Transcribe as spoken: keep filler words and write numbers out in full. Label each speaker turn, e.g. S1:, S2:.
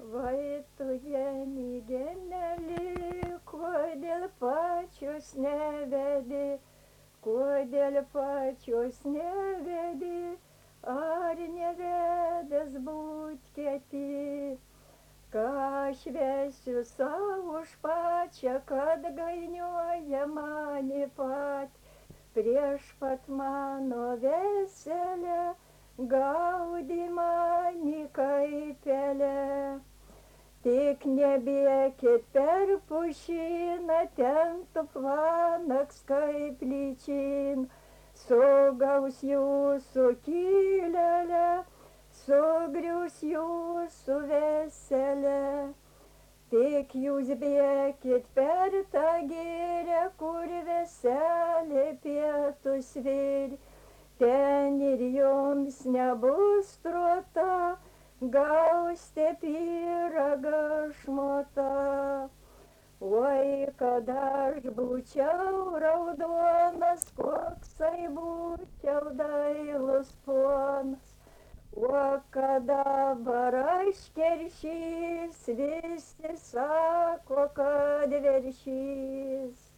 S1: Vai tu geni geneli, kodėl pačios nevedi, kodėl pačios nevedi, ar nevedęs būt keti. Ką aš vesiu savo už pačią, kad gainioja mane pat, prieš pat mano veselę, gaudė mane kaip pelę. Tik nebėkit per pušyną, ten tupvanaks kaip lyčin, sugaus jūsų kilelę, sugrius jūsų veselę. Tik jūs bėkit per tą girią, kur veselė pietus vir, ten ir jums nebus trota, gausite pyragą šmota. Oi, kad aš būčiau raudonas, koksai būčiau dailus ponas, o kada dabar aš keršys, visi sako, kad veršys.